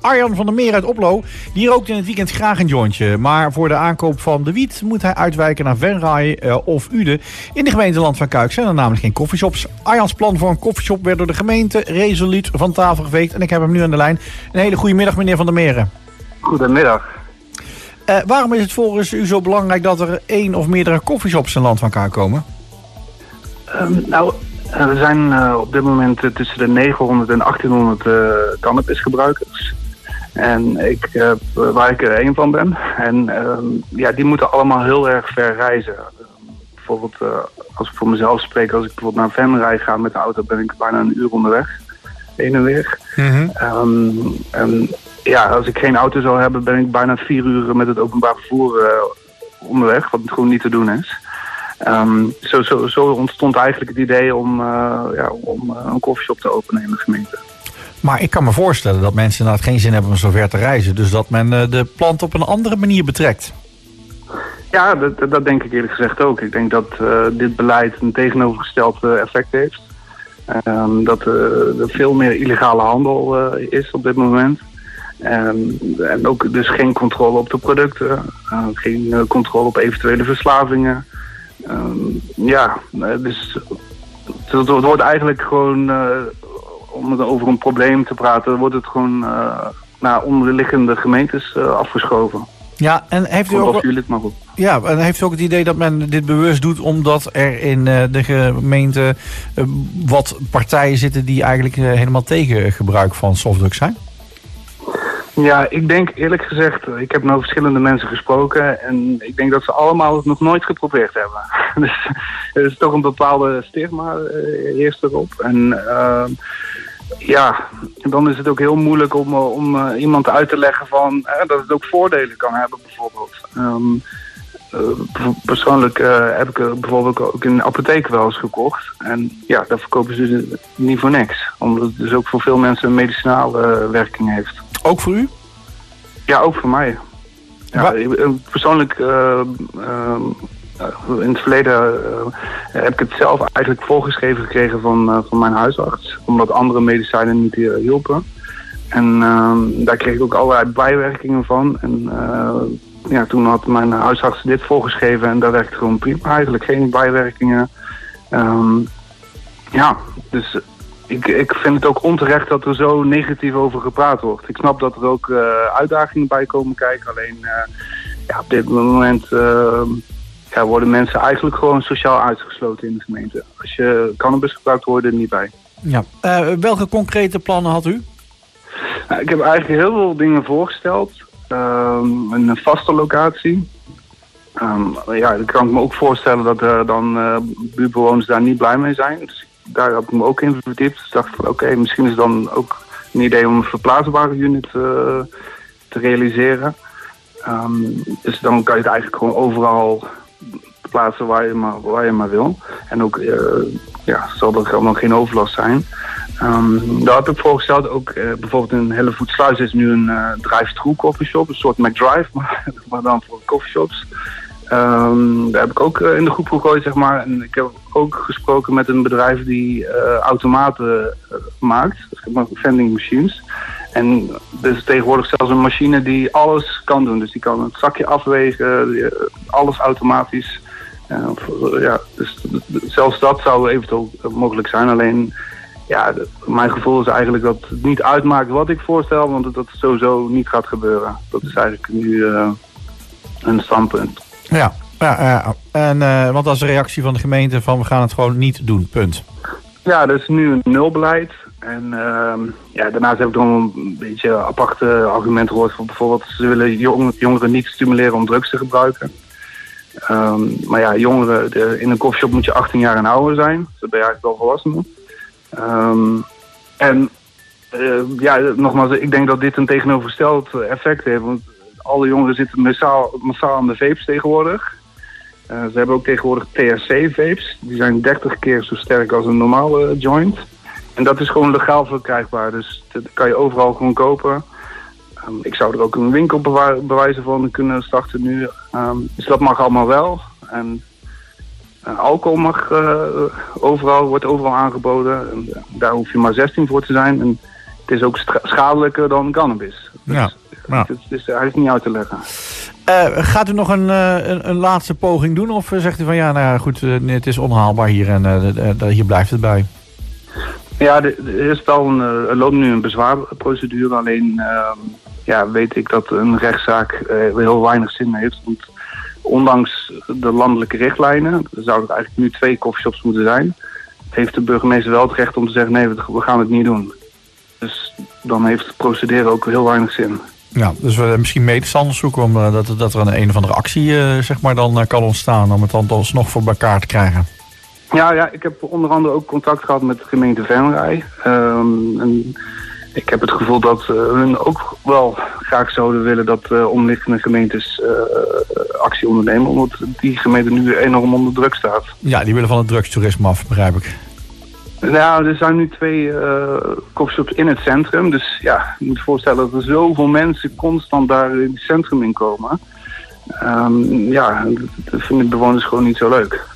Arjan van der Meer uit Oplo. Die rookt in het weekend graag een jointje. Maar voor de aankoop van de wiet moet hij uitwijken naar Venray of Uden. In de gemeente Land van Kuik zijn er namelijk geen coffeeshops. Arjans plan voor een coffeeshop werd door de gemeente resoluut van tafel geveegd. En ik heb hem nu aan de lijn. Een hele goede middag, meneer van der Meer. Goedemiddag. Waarom is het volgens u zo belangrijk dat er 1 of meerdere coffeeshops in Land van Kuik komen? Er zijn op dit moment tussen de 900 en 1800 cannabisgebruikers. En waar ik er één van ben. En die moeten allemaal heel erg ver reizen. Bijvoorbeeld, als ik voor mezelf spreek, als ik bijvoorbeeld naar Venray ga met de auto, ben ik bijna een uur onderweg. Heen en weer. Mm-hmm. Als ik geen auto zou hebben, ben ik bijna 4 uur met het openbaar vervoer onderweg, wat gewoon niet te doen is. Zo ontstond eigenlijk het idee om een koffieshop te openen in de gemeente. Maar ik kan me voorstellen dat mensen inderdaad geen zin hebben om zo ver te reizen. Dus dat men de plant op een andere manier betrekt. Ja, dat denk ik eerlijk gezegd ook. Ik denk dat dit beleid een tegenovergesteld effect heeft. Dat er veel meer illegale handel is op dit moment. En ook dus geen controle op de producten. Geen controle op eventuele verslavingen. Dus het wordt eigenlijk gewoon, om het over een probleem te praten, wordt het gewoon naar onderliggende gemeentes afgeschoven. Ja, en heeft u ook... en heeft u ook het idee dat men dit bewust doet omdat er in de gemeente wat partijen zitten die eigenlijk helemaal tegen gebruik van softdrugs zijn? Ja, ik denk eerlijk gezegd, ik heb nou verschillende mensen gesproken en ik denk dat ze allemaal het nog nooit geprobeerd hebben. Dus er is toch een bepaalde stigma heerst erop. En dan is het ook heel moeilijk om iemand uit te leggen van dat het ook voordelen kan hebben bijvoorbeeld. Persoonlijk heb ik bijvoorbeeld ook in een apotheek wel eens gekocht. En ja, daar verkopen ze niet voor niks. Omdat het dus ook voor veel mensen een medicinale werking heeft. Ook voor u? Ja, ook voor mij. Ja, persoonlijk, in het verleden heb ik het zelf eigenlijk voorgeschreven gekregen van mijn huisarts. Omdat andere medicijnen niet hielpen. En daar kreeg ik ook allerlei bijwerkingen van. En toen had mijn huisarts dit voorgeschreven en daar werkte gewoon prima eigenlijk. Geen bijwerkingen. Dus ik vind het ook onterecht dat er zo negatief over gepraat wordt. Ik snap dat er ook uitdagingen bij komen kijken. Alleen op dit moment worden mensen eigenlijk gewoon sociaal uitgesloten in de gemeente. Als je cannabis gebruikt, hoor je er niet bij. Ja. Welke concrete plannen had u? Ik heb eigenlijk heel veel dingen voorgesteld. Een vaste locatie. Dan kan ik me ook voorstellen dat dan buurtbewoners daar niet blij mee zijn. Dus daar heb ik me ook in verdiept. Dus dacht van oké, misschien is het dan ook een idee om een verplaatsbare unit te realiseren. Dus dan kan je het eigenlijk gewoon overal plaatsen waar je maar wil. En ook zal er gewoon geen overlast zijn. Daar heb ik voorgesteld ook bijvoorbeeld in Hellevoetsluis is nu een drive-thru coffeeshop, een soort McDrive, maar dan voor coffeeshops. Daar heb ik ook in de groep gegooid, zeg maar. En ik heb ook gesproken met een bedrijf die automaten maakt, dus vending machines. En er is tegenwoordig zelfs een machine die alles kan doen. Dus die kan het zakje afwegen, alles automatisch. Dus zelfs dat zou eventueel mogelijk zijn. Alleen, mijn gevoel is eigenlijk dat het niet uitmaakt wat ik voorstel, want dat het sowieso niet gaat gebeuren. Dat is eigenlijk nu een standpunt. Ja. Want dat is de reactie van de gemeente van we gaan het gewoon niet doen, punt. Ja, dat is nu een nulbeleid. En daarnaast heb ik nog een beetje aparte argumenten gehoord van bijvoorbeeld ze willen jongeren niet stimuleren om drugs te gebruiken. Jongeren in een koffieshop moet je 18 jaar en ouder zijn. Dus dan ben je eigenlijk wel volwassen. Nogmaals, ik denk dat dit een tegenovergesteld effect heeft. Want alle jongeren zitten massaal aan de vapes tegenwoordig. Ze hebben ook tegenwoordig THC-vapes. Die zijn 30 keer zo sterk als een normale joint. En dat is gewoon legaal verkrijgbaar. Dus dat kan je overal gewoon kopen. Ik zou er ook een winkel bewijzen van kunnen starten nu. Dus dat mag allemaal wel. En alcohol mag wordt overal aangeboden. En daar hoef je maar 16 voor te zijn. En het is ook schadelijker dan cannabis. Dus, ja. Het is eigenlijk niet uit te leggen. Gaat u nog een laatste poging doen? Of zegt u van ja, nou ja, goed, het is onhaalbaar hier en hier blijft het bij? Ja, er loopt nu een bezwaarprocedure. Alleen weet ik dat een rechtszaak heel weinig zin heeft. Want ondanks de landelijke richtlijnen, er zouden er eigenlijk nu 2 coffeeshops moeten zijn, heeft de burgemeester wel het recht om te zeggen nee, we gaan het niet doen. Dus dan heeft het procederen ook heel weinig zin. Ja, dus we misschien medestanders zoeken om dat er een of andere actie zeg maar dan kan ontstaan om het dan alsnog voor elkaar te krijgen. Ja, ik heb onder andere ook contact gehad met de gemeente Venray. En ik heb het gevoel dat hun ook wel graag zouden willen dat omliggende gemeentes actie ondernemen. Omdat die gemeente nu enorm onder druk staat. Ja, die willen van het drugstoerisme af, begrijp ik. Nou, er zijn nu 2 coffeeshops in het centrum. Dus ja, je moet je voorstellen dat er zoveel mensen constant daar in het centrum in komen. Dat vinden bewoners gewoon niet zo leuk.